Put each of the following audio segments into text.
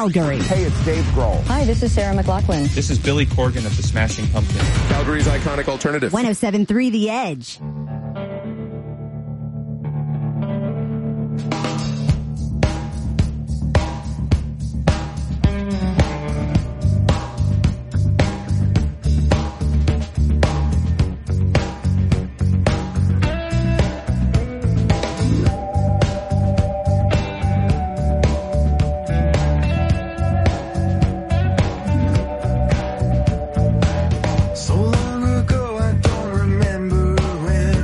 Calgary. Hey, it's Dave Grohl. Hi, this is Sarah McLachlan. This is Billy Corgan of the Smashing Pumpkins. Calgary's iconic alternative. 107.3 The Edge. So long ago, I don't remember when.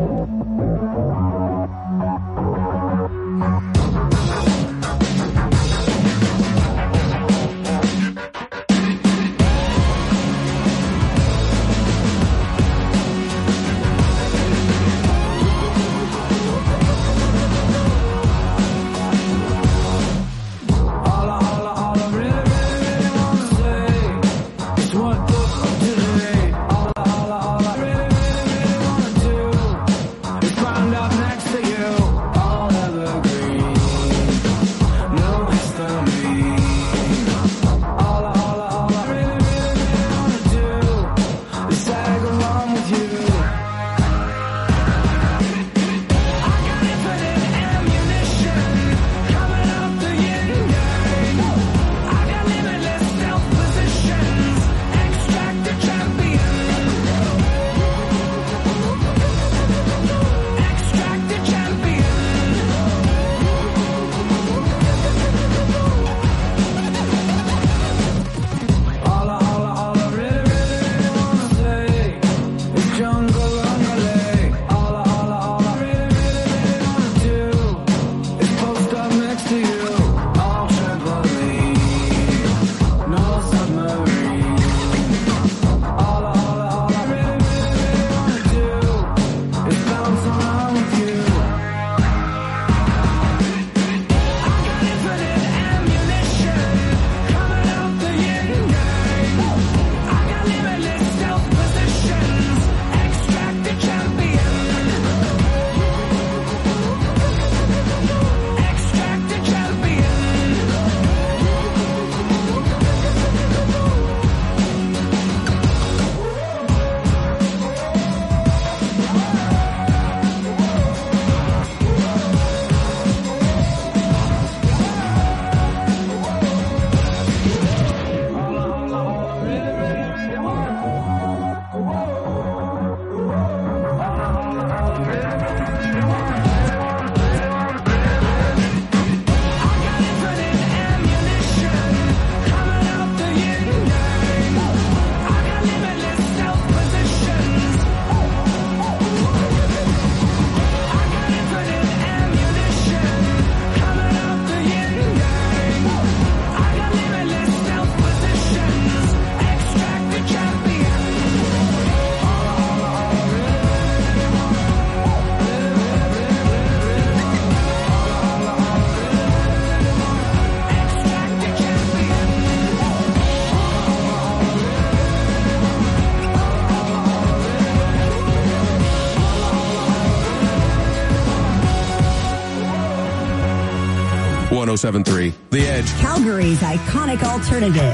107.3 The Edge. Calgary's iconic alternative.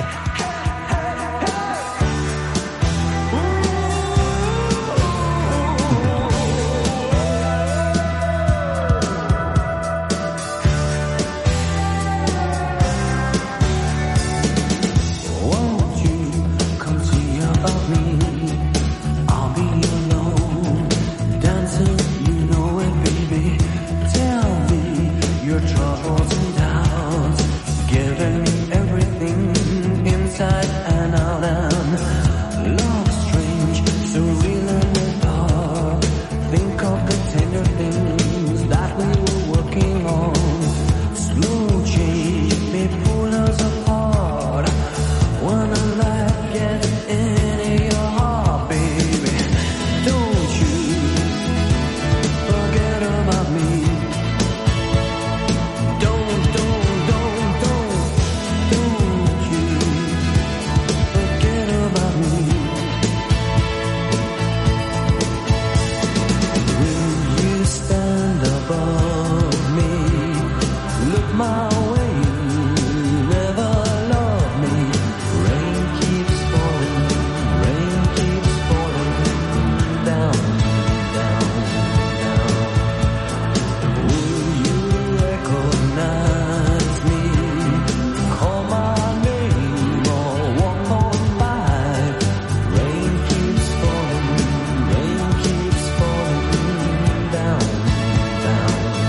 'Cause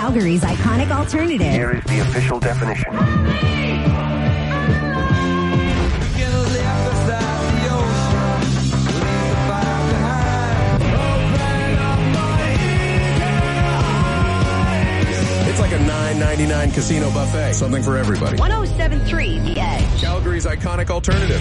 Calgary's iconic alternative. Here is the official definition. It's like a $9.99 casino buffet. Something for everybody. 107.3 The Edge. Calgary's iconic alternative.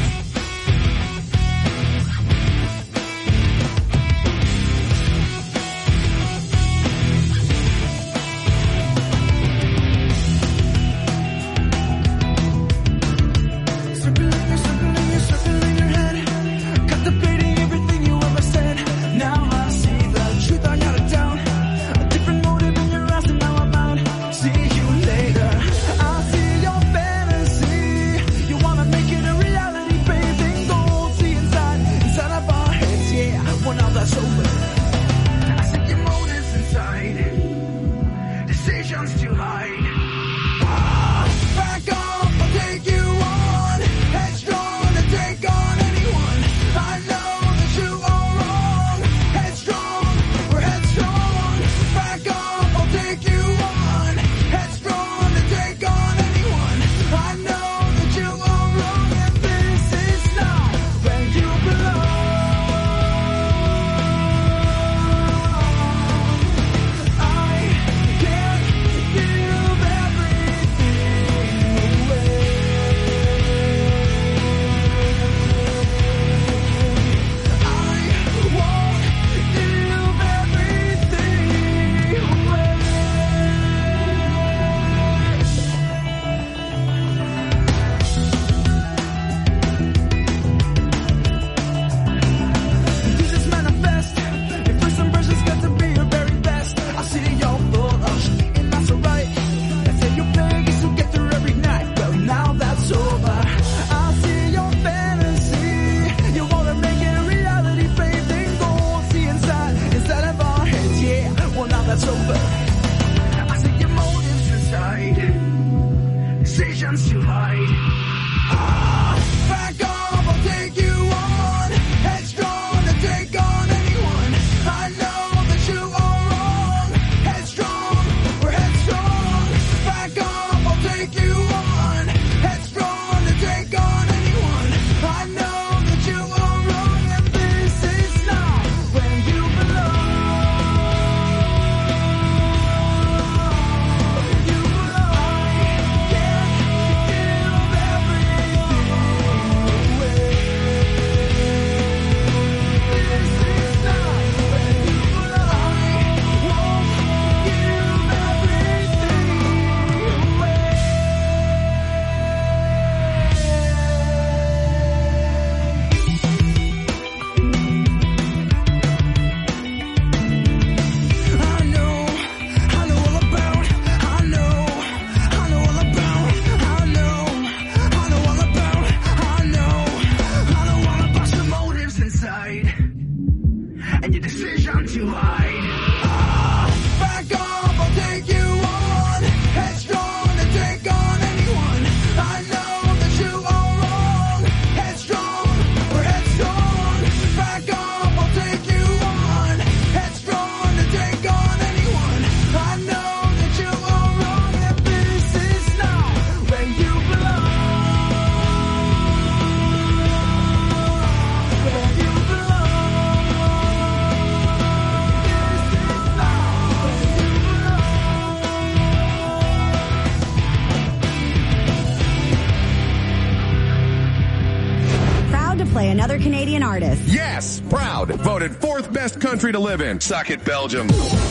Another Canadian artist. Yes, proud. Voted 4th best country to live in. Suck it, Belgium.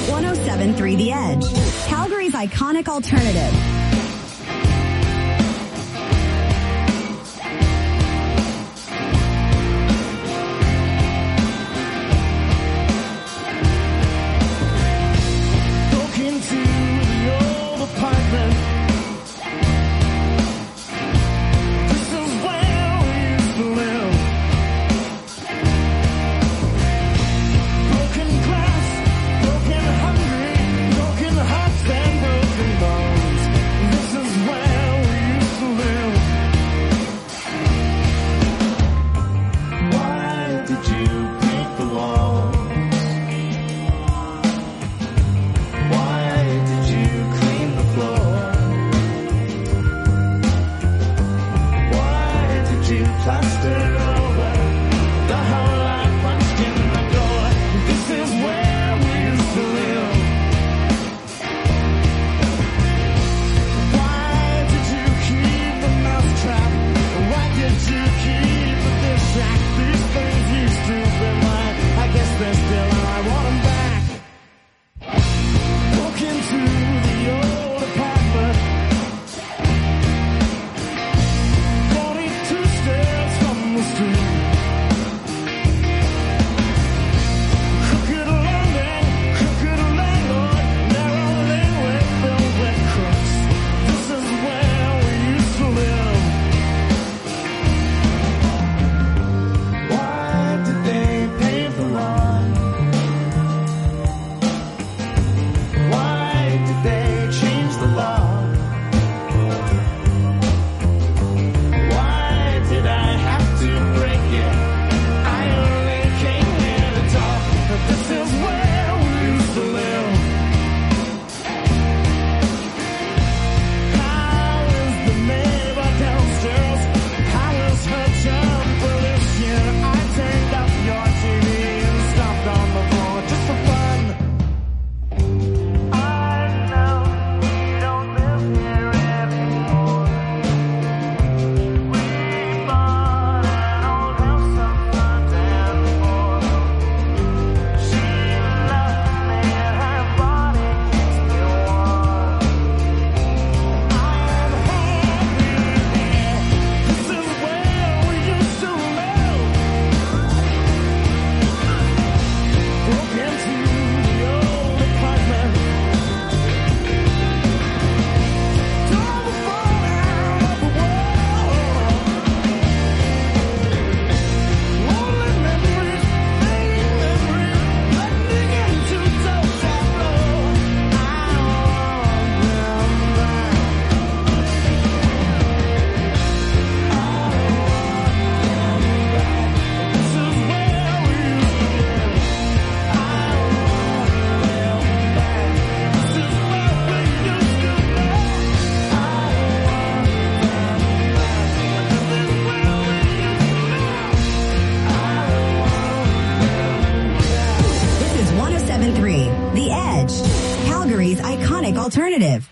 107.3 The Edge. Calgary's iconic alternative. Broken hearts and broken bones. Calgary's iconic alternative.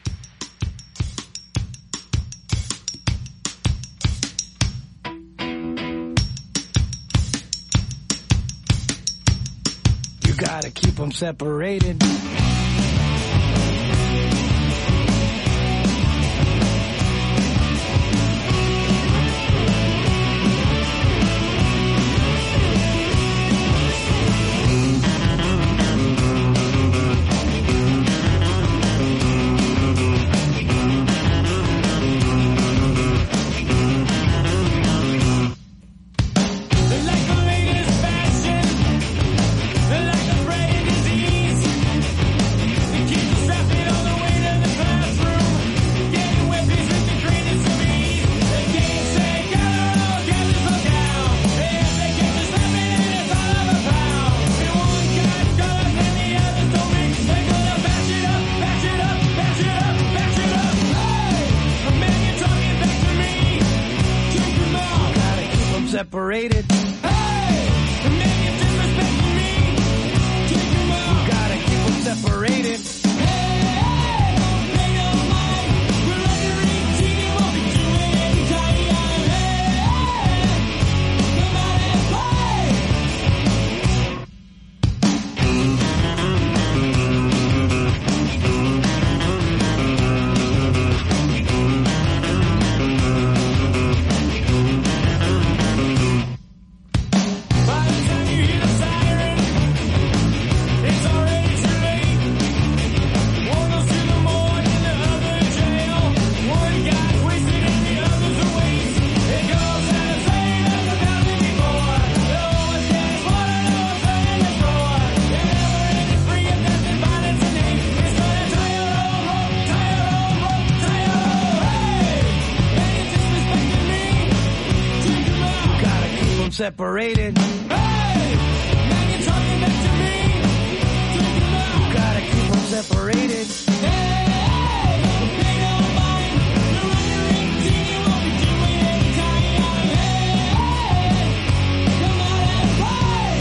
You gotta keep them separated. Separated. Hey! The man is disrespecting me. Take him out. You gotta keep them separated. Hey! Don't pay no mind. We're under 18 and won't be doing any kind of come out and play. Separated. Hey! Now you're talking back to me. Take him out. You gotta keep them separated. Hey! Don't pay no mind. You're under 18, you won't be doing any kind of come out and play.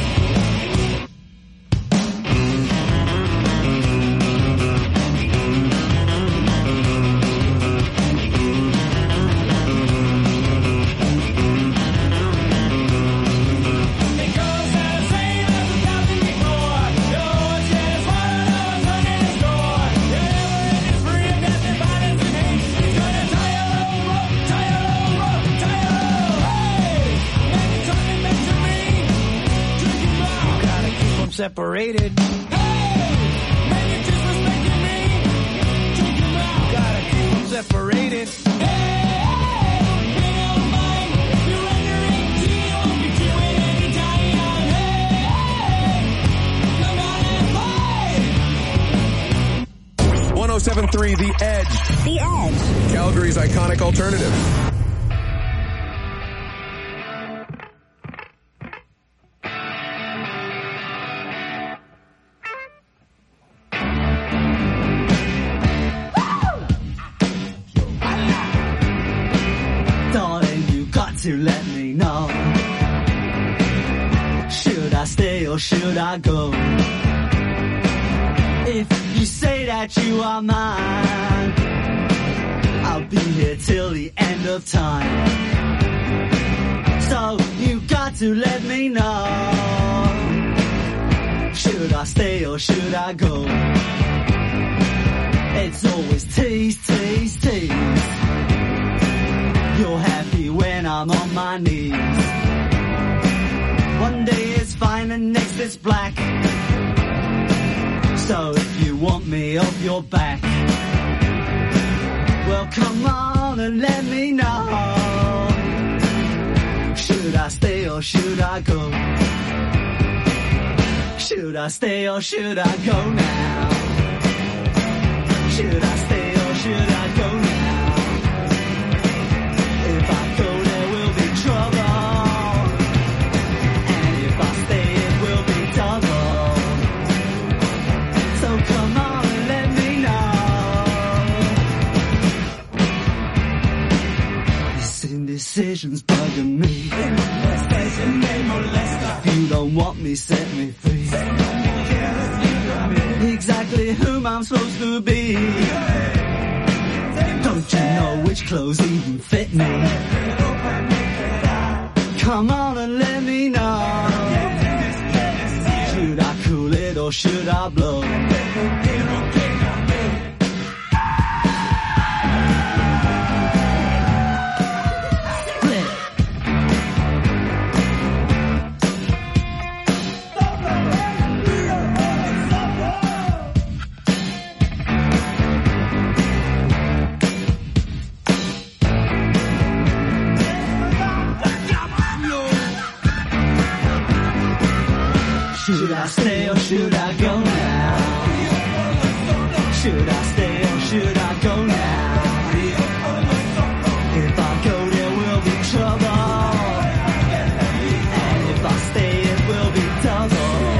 Separated. Hey! Man, you're disrespecting me. Take him out. You gotta keep them separated. Hey! Pay no mind. You're under 18, you won't be doing any time. Hey! Come out and play. 107.3 The Edge. The Edge. Calgary's iconic alternative. To let me know, should I stay or should I go? If you say that you are mine, I'll be here till the end of time. So you got to let me know, should I stay or should I go? It's always tease, tease, tease. You're happy when I'm on my knees. One day it's fine and next it's black. So if you want me off your back, well come on and let me know, should I stay or should I go? Should I stay or should I go now? Should I stay or should I go now? Decisions bugging me. If you don't want me, set me free. Exactly who room I'm supposed to be. Don't you know which clothes even fit me? Come on and let me know. Should I cool it or should I blow? Should I stay or should I go now? Should I stay or should I go now? If I go there will be trouble, and if I stay it will be double.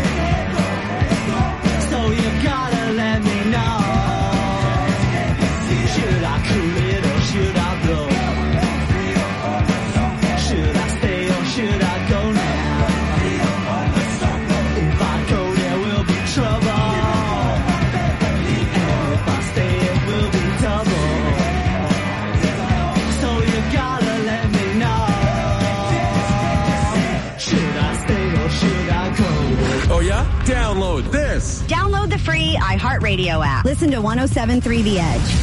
So you gotta let me know. Should I cool it or should I blow? Should I stay or should I go now? Download this. Download the free iHeartRadio app. Listen to 107.3 The Edge.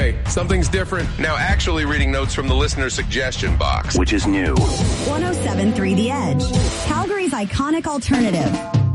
Anyway, something's different. Now actually reading notes from the listener suggestion box. Which is new. 107.3 The Edge, Calgary's iconic alternative.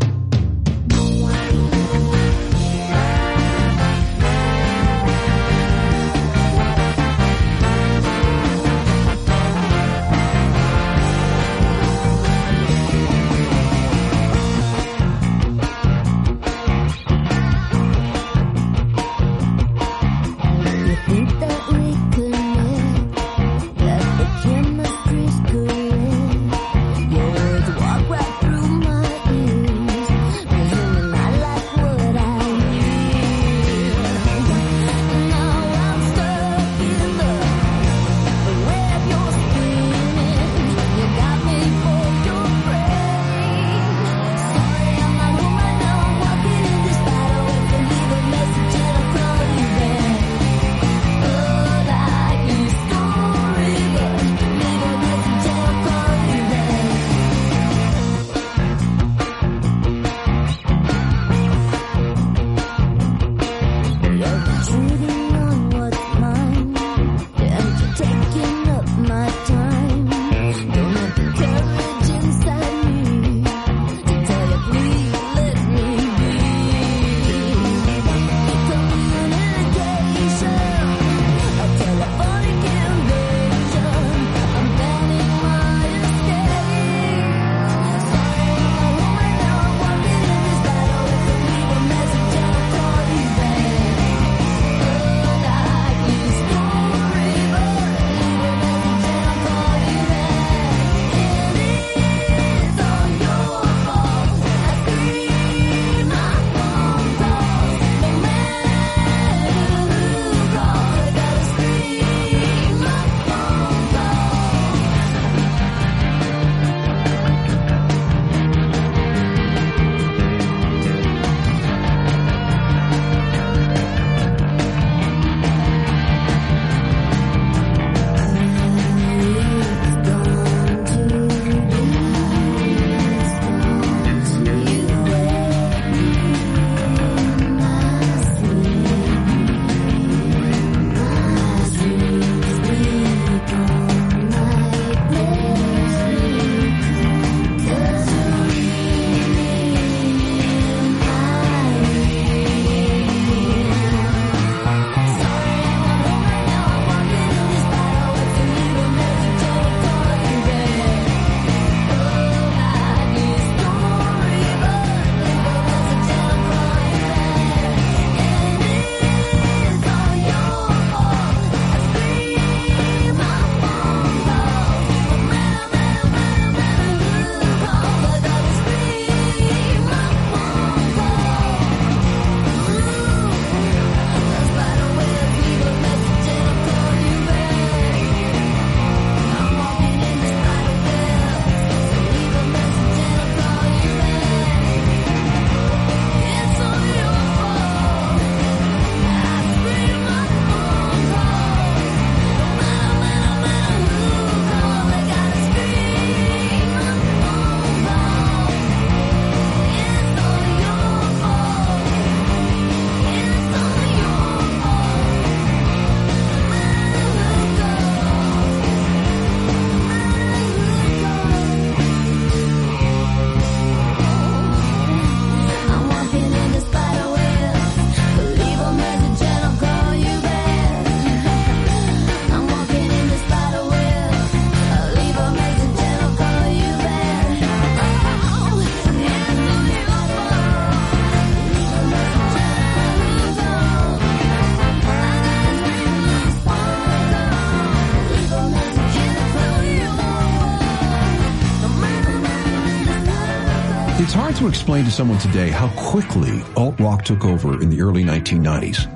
It's hard to explain to someone today how quickly alt-rock took over in the early 1990s.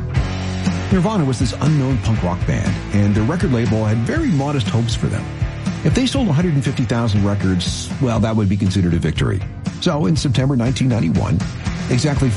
Nirvana was this unknown punk rock band, and their record label had very modest hopes for them. If they sold 150,000 records, well, that would be considered a victory. So in September 1991, exactly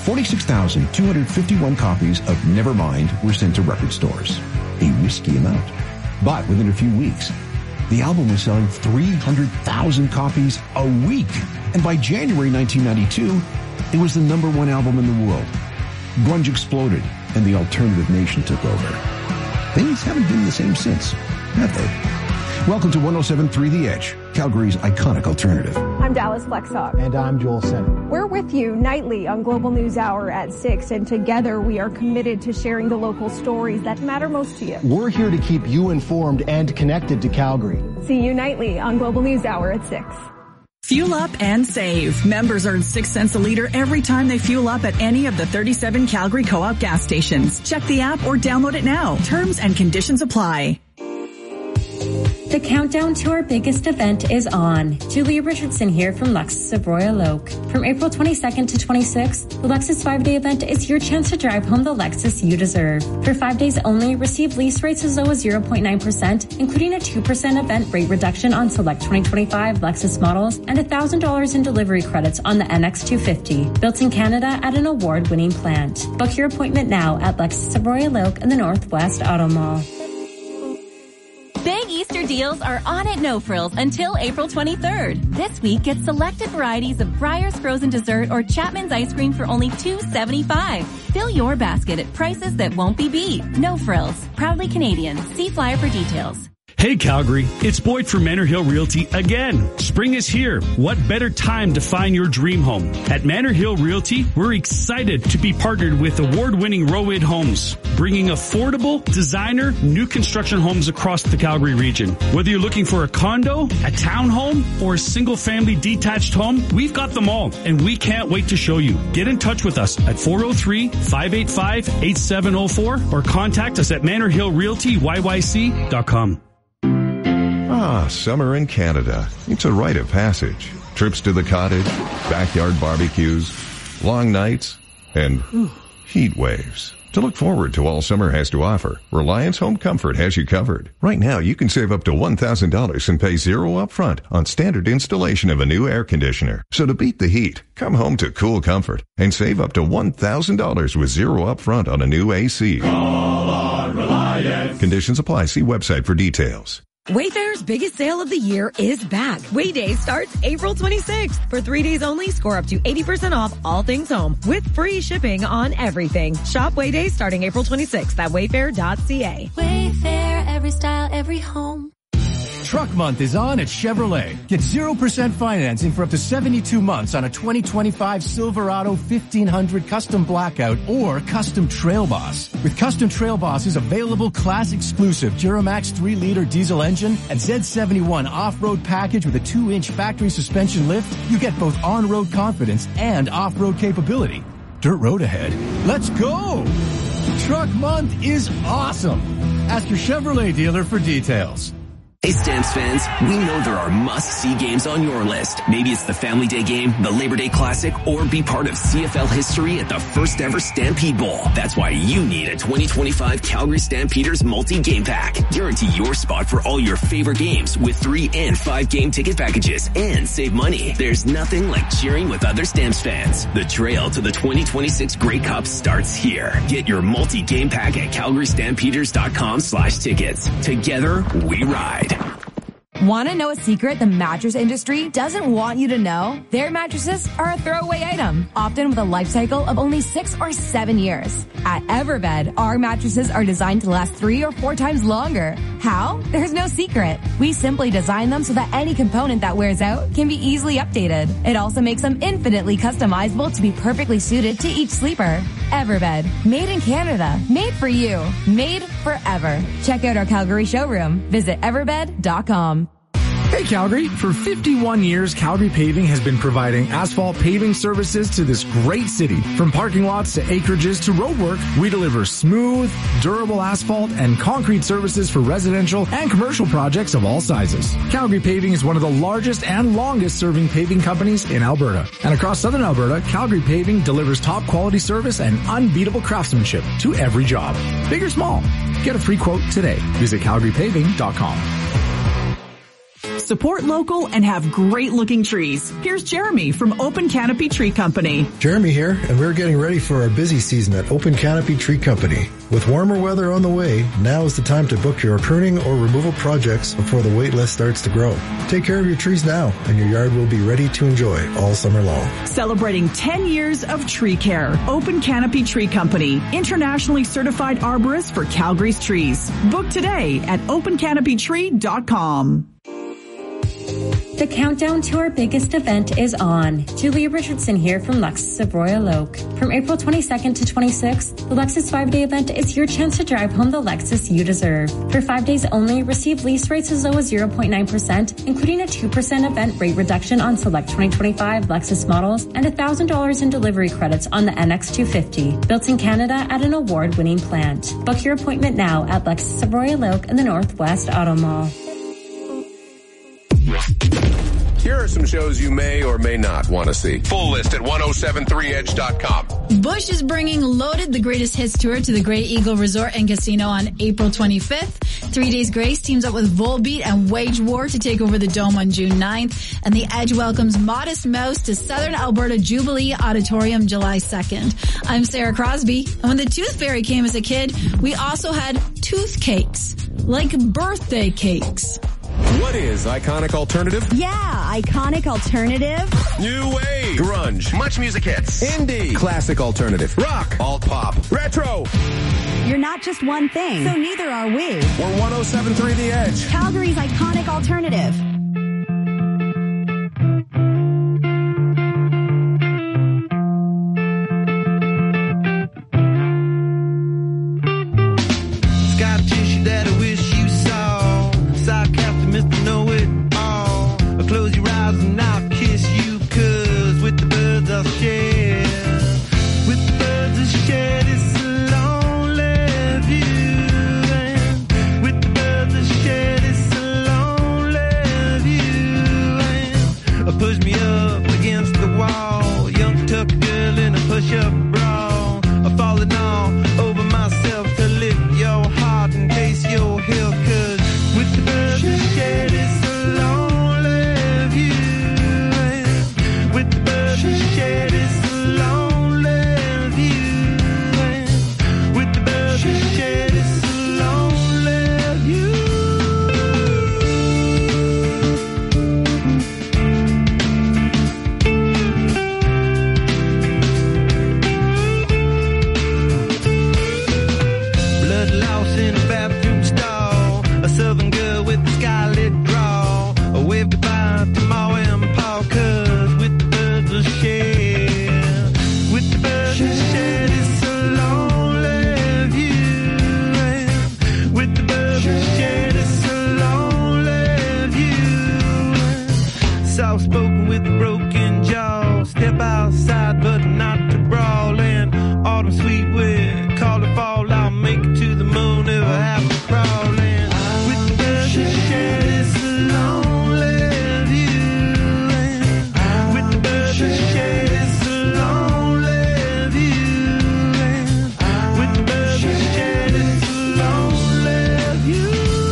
46,251 copies of Nevermind were sent to record stores. A risky amount. But within a few weeks, the album was selling 300,000 copies a week. And by January 1992, it was the #1 album in the world. Grunge exploded, and the alternative nation took over. things haven't been the same since, have they? Welcome to 107.3 The Edge, Calgary's iconic alternative. I'm Dallas Flexhawk. And I'm Joel Senner. We're with you nightly on Global News Hour at 6, and together we are committed to sharing the local stories that matter most to you. We're here to keep you informed and connected to Calgary. See you nightly on Global News Hour at 6. Fuel up and save. Members earn 6 cents a liter every time they fuel up at any of the 37 Calgary Co-op gas stations. Check the app or download it now. Terms and conditions apply. The countdown to our biggest event is on. Julia Richardson here from Lexus of Royal Oak. From April 22nd to 26th, the Lexus 5-day event is your chance to drive home the Lexus you deserve. For 5 days only, receive lease rates as low as 0.9%, including a 2% event rate reduction on select 2025 Lexus models and $1,000 in delivery credits on the NX250. Built in Canada at an award-winning plant. Book your appointment now at Lexus of Royal Oak in the Northwest Auto Mall. Big Easter deals are on at No Frills until April 23rd. This week, get selected varieties of Breyer's frozen dessert or Chapman's ice cream for only $2.75. Fill your basket at prices that won't be beat. No Frills. Proudly Canadian. See flyer for details. Hey Calgary, it's Boyd from Manor Hill Realty again. Spring is here. What better time to find your dream home? At Manor Hill Realty, we're excited to be partnered with award-winning Roid Homes, bringing affordable, designer, new construction homes across the Calgary region. Whether you're looking for a condo, a townhome, or a single-family detached home, we've got them all, and we can't wait to show you. Get in touch with us at 403-585-8704 or contact us at manorhillrealtyyyc.com. Ah, summer in Canada. It's a rite of passage. Trips to the cottage, backyard barbecues, long nights, and heat waves. To look forward to all summer has to offer, Reliance Home Comfort has you covered. Right now, you can save up to $1,000 and pay zero upfront on standard installation of a new air conditioner. So to beat the heat, come home to cool comfort and save up to $1,000 with zero upfront on a new AC. Call on Reliance. Conditions apply. See website for details. Wayfair's biggest sale of the year is back. Way Day starts April 26th. For 3 days only, score up to 80% off all things home with free shipping on everything. Shop Way Day starting April 26th at wayfair.ca. Wayfair, every style, every home. Truck Month is on at Chevrolet. Get 0% financing for up to 72 months on a 2025 Silverado 1500 Custom Blackout or Custom Trail Boss. With Custom Trail Boss's available class-exclusive Duramax 3-liter diesel engine and Z71 off-road package with a 2-inch factory suspension lift, you get both on-road confidence and off-road capability. Dirt road ahead. Let's go! Truck Month is awesome. Ask your Chevrolet dealer for details. Hey Stamps fans, we know there are must-see games on your list. Maybe it's the Family Day game, the Labor Day Classic, or be part of CFL history at the first ever Stampede Bowl. That's why you need a 2025 Calgary Stampeders multi-game pack. Guarantee your spot for all your favorite games with 3 and 5 game ticket packages and save money. There's nothing like cheering with other Stamps fans. The trail to the 2026 Grey Cup starts here. Get your multi-game pack at calgarystampeders.com/tickets. Together, we ride. Want to know a secret the mattress industry doesn't want you to know? Their mattresses are a throwaway item, often with a life cycle of only 6 or 7 years. At Everbed, our mattresses are designed to last 3 or 4 times longer. How? There's no secret. We simply design them so that any component that wears out can be easily updated. It also makes them infinitely customizable to be perfectly suited to each sleeper. Everbed, made in Canada, made for you, made forever. Check out our Calgary showroom. Visit everbed.com. Hey Calgary, for 51 years, Calgary Paving has been providing asphalt paving services to this great city. From parking lots to acreages to roadwork, we deliver smooth, durable asphalt and concrete services for residential and commercial projects of all sizes. Calgary Paving is one of the largest and longest serving paving companies in Alberta. And across southern Alberta, Calgary Paving delivers top quality service and unbeatable craftsmanship to every job. Big or small, get a free quote today. Visit calgarypaving.com. Support local and have great looking trees. Here's Jeremy from Open Canopy Tree Company. Jeremy here, and we're getting ready for our busy season at Open Canopy Tree Company. With warmer weather on the way, now is the time to book your pruning or removal projects before the wait list starts to grow. Take care of your trees now, and your yard will be ready to enjoy all summer long. Celebrating 10 years of tree care. Open Canopy Tree Company, internationally certified arborist for Calgary's trees. Book today at opencanopytree.com. The countdown to our biggest event is on. Julia Richardson here from Lexus of Royal Oak. From April 22nd to 26th, the Lexus 5-day event is your chance to drive home the Lexus you deserve. For 5 days only, receive lease rates as low as 0.9%, including a 2% event rate reduction on select 2025 Lexus models and $1,000 in delivery credits on the NX250. Built in Canada at an award-winning plant. Book your appointment now at Lexus of Royal Oak in the Northwest Auto Mall. Here are some shows you may or may not want to see. Full list at 1073edge.com. Bush is bringing Loaded, the Greatest Hits Tour to the Grey Eagle Resort and Casino on April 25th. 3 Days Grace teams up with Volbeat and Wage War to take over the Dome on June 9th. And The Edge welcomes Modest Mouse to Southern Alberta Jubilee Auditorium July 2nd. I'm Sarah Crosby. And when the Tooth Fairy came as a kid, we also had tooth cakes, like birthday cakes. What is Iconic Alternative? Yeah, Iconic Alternative. New Wave. Grunge. Much music hits. Indie. Classic Alternative. Rock. Alt Pop. Retro. You're not just one thing, so neither are we. We're 107.3 The Edge. Calgary's Iconic Alternative. Sky tissue that I wish you saw. Sarcastic Mr. Know-It-All. I'll close your eyes and I'll kiss you, 'cause with the birds I'll share. With the birds I'll share this lonely view. And with the birds I'll share this lonely view. And push me up against the wall. Young tuck girl in a push-up bra. I'm falling all over myself to lift your heart and taste your heel, 'cause with the birds I share this lonely view. With the birds I share this lonely view. With the birds I share this lonely view. Blood loss in a bathroom stall. A southern girl with a scarlet draw. A wave goodbye to Ma and Pa, 'cause with the birds I share. With the birds I share this lonely view. With the birds I share this lonely view. Soft spoken with a broken jaw. Step outside but not to brawl. And autumn sweet wind, call it fall. I'll make it to the moon if I have to crawl. And with the birds I share this lonely view. With the birds I share this lonely view. With the birds I share this lonely view.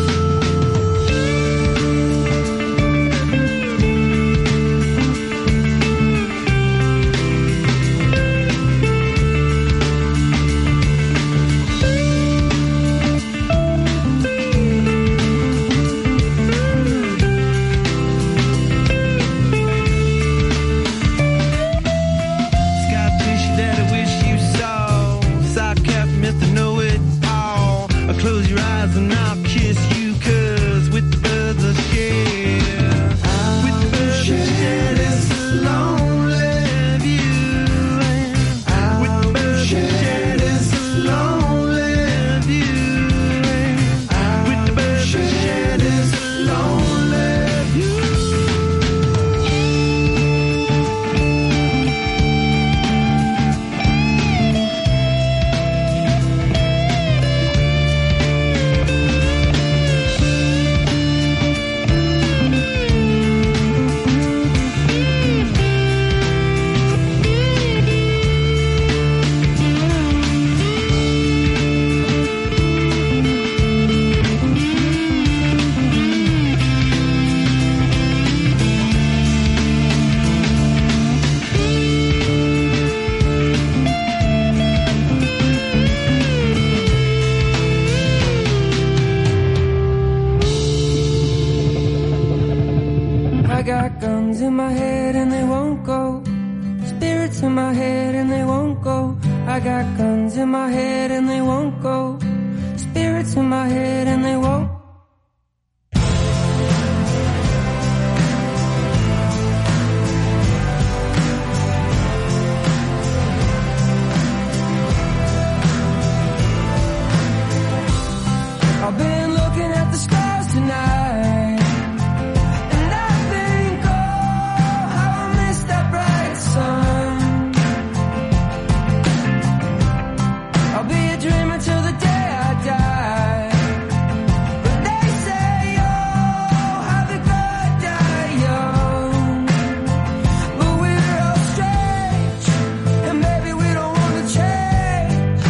Sky tissue that I wish you saw. Sarcastic Mr. Know-It-All. I'll close your eyes and I'll kiss you, 'cause with the birds I share. With the birds I share this lonely view. With the birds I share this lonely view. With the birds I share this lonely view. got guns in my head and they won't go. Spirits in my head and they won't go. I got guns in my head and they won't go. Spirits in my head and they won't. I've been looking at the stars tonight, and I think, oh, how I missed that bright sun. I'll be a dreamer till the day I die. But they say, oh, how the good die young. But we're all strange, and maybe we don't want to change.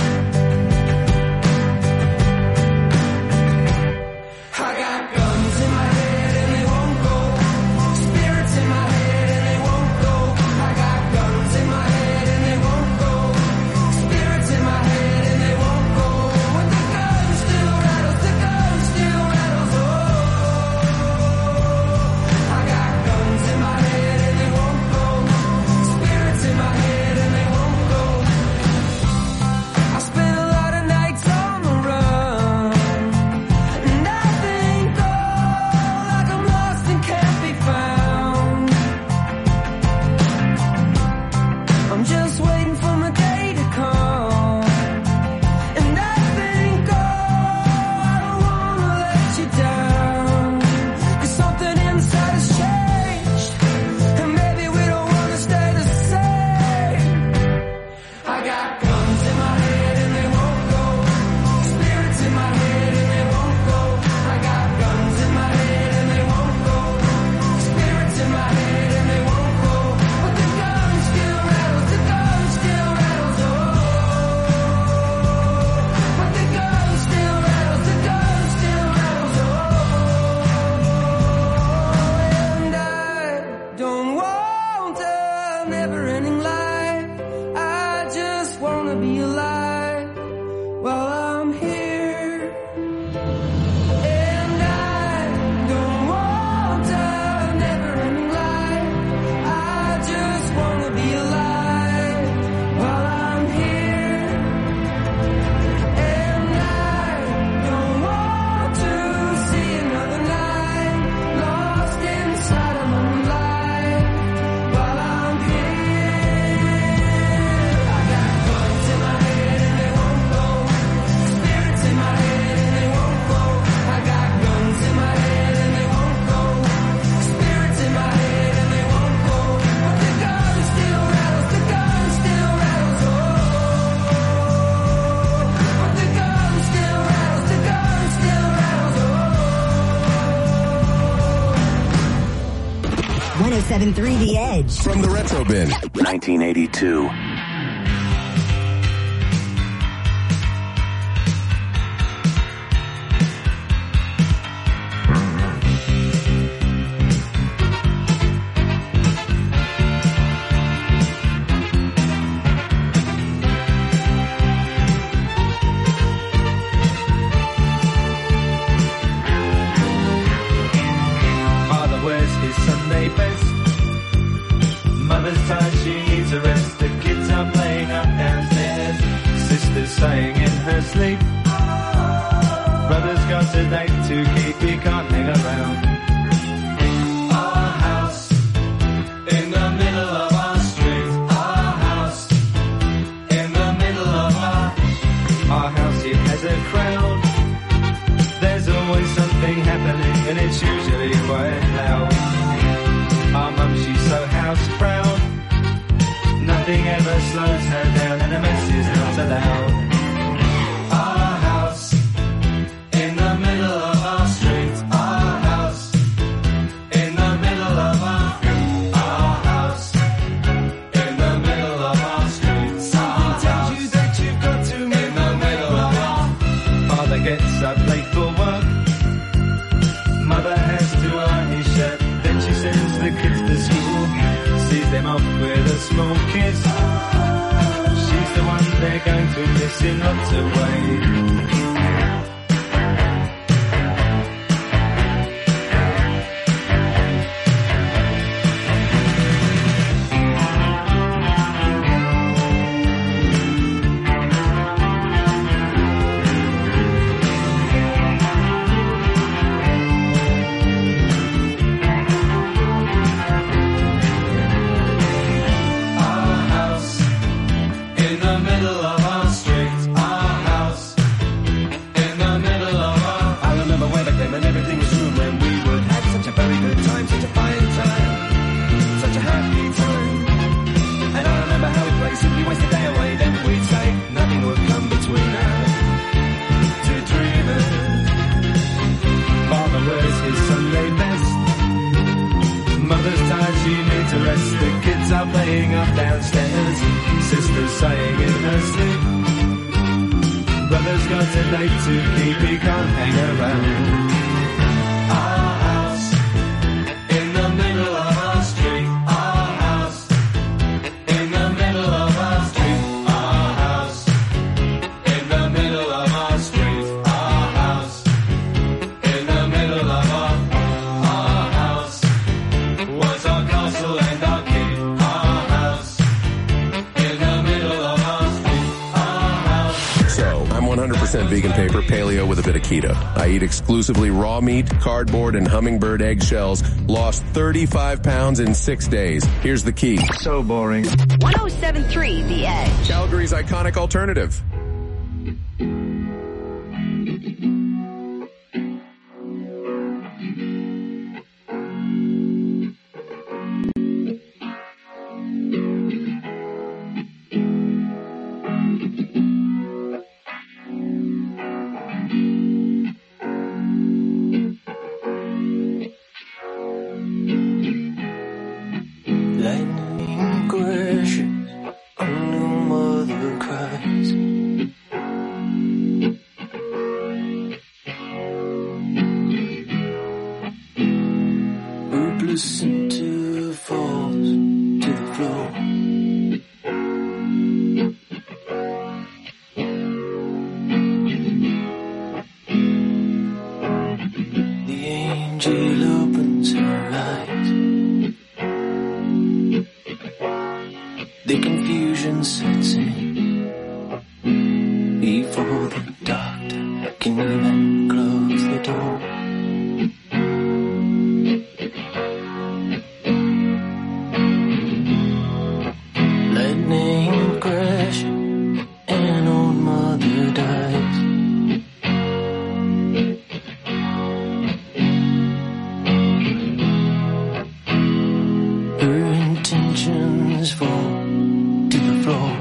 I got guns in my head and they won't go. Spirits in my head and they won't go. I got guns in my head and they won't go. Spirits in my head and they won't go. When the gun still rattles, the gun still rattles. Oh, I got guns in my head and they won't go. Spirits in my head and they won't go. I spent a lot of nights on the run, and I think, oh, like I'm lost and can't be found. I'm just waiting for my day to come, and I think, oh, I don't wanna let you down. 'Cause something inside has changed, and maybe we don't wanna stay the same. I got guns in my head and they won't go. Spirits in my head and they won't go. I got guns in my head and they won't go. Spirits in my head and they won't go. But the gun still rattles, the gun still rattles. Oh, but the gun still rattles, the gun still rattles. Oh, and I don't want a never-ending life. I just wanna be alive while I'm here. And I don't want a never-ending life. I just wanna be alive while I'm here. And I don't want to see another night lost inside a moonlight while I'm here. I got guns in my head and they won't go. Spirits in my head and they won't go. I got guns in my head and they won't go. Spirits in my head and they won't go. But the gun still rattles, the gun still rattles. Oh, but the gun still rattles, the gun still rattles. Oh. 107.3 The Edge. From the Retro Bin. 1982. Father wears his Sunday best. Mother's tired, she needs a rest. The kids are playing up downstairs. Sister's saying in her sleep. Brother's got a date to keep, he can't hang around. Our house in the middle of our street. Our house in the middle of our house. It has a crowd. There's always something happening, and it's usually quite loud. Our mum, she's so house proud. Nothing ever slows her down, and a mess is not allowed. Our house in the middle of our street. Our house in the middle of our house in the middle of our street. Something tells you that you've got to in the middle of our. Father gets up late for work. Mother has to iron his shirt. Then she sends the kids to school. Sees them off with a small kiss. She's the one they're going to miss in lots of ways. money to keep, he can't hang around. Our house in the middle of our street. Our house in the middle of our street. Our house in the middle of our street. Our house in the middle of our house was our castle and our keep. Our house in the middle of our street. Our house. So, I'm 100% vegan paper, paleo with a bit of keto. I eat exclusively raw meat, cardboard, and hummingbird eggshells. Lost 35 pounds in 6 days. Here's the key. So boring. 107.3 The Edge. Calgary's iconic alternative. Lightning crashes, a new mother cries. Hopeless into falls to the floor. The angel opens her eyes. The confusion sets in before the doctor can even close the door. Lightning crash, an old mother dies. Her intentions fall to the floor.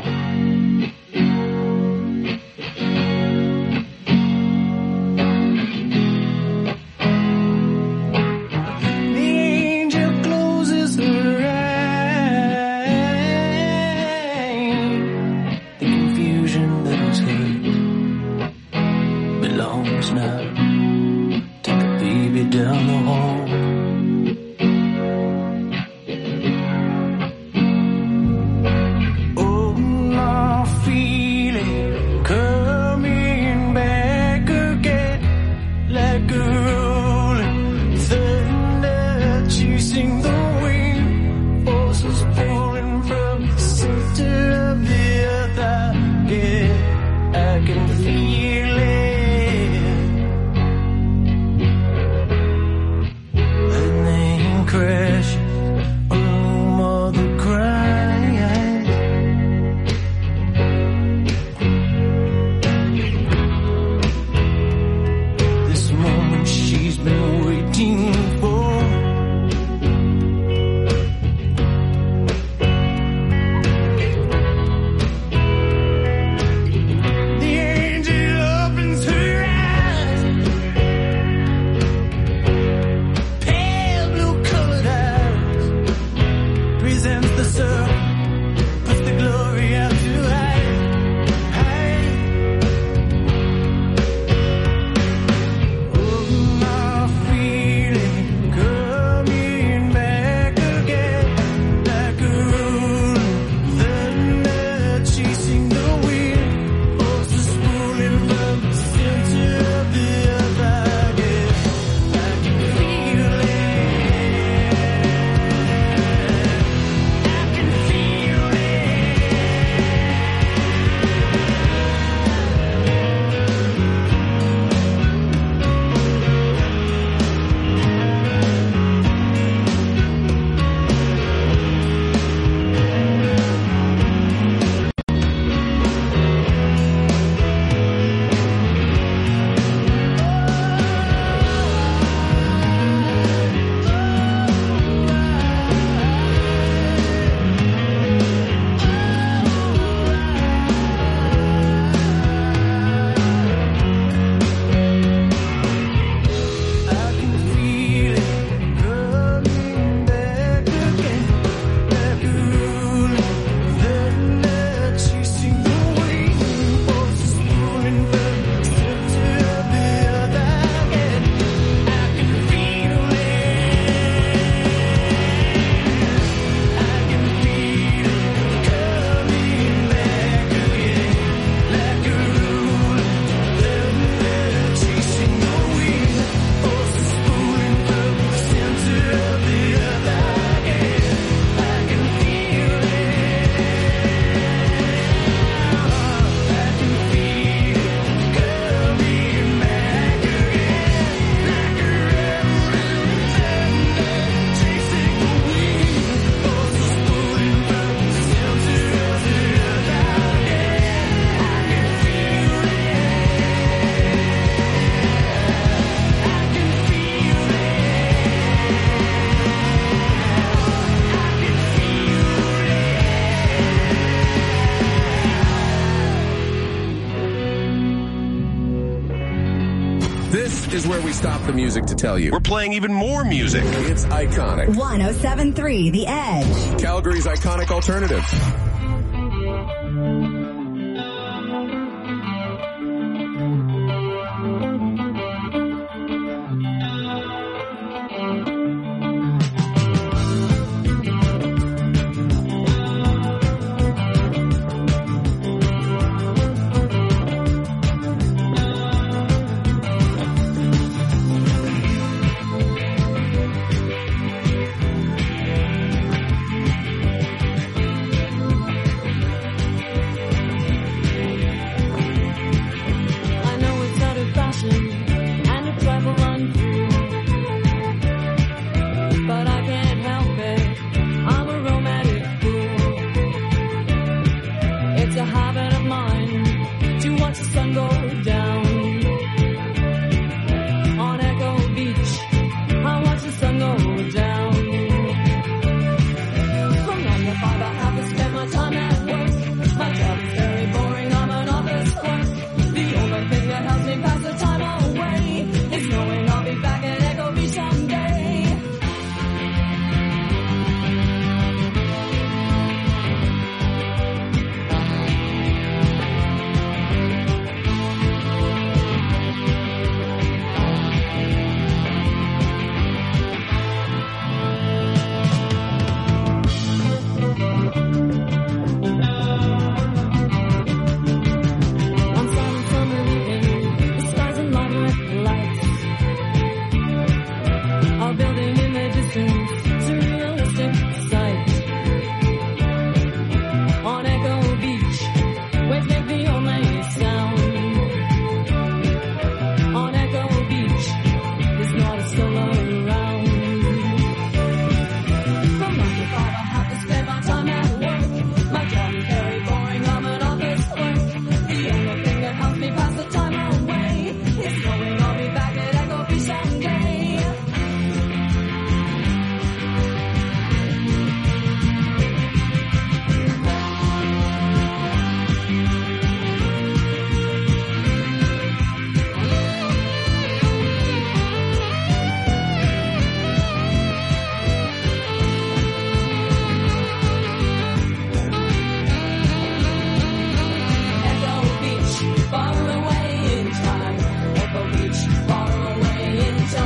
is where we stop the music to tell you. We're playing even more music. It's iconic. 107.3 The Edge. Calgary's iconic alternative.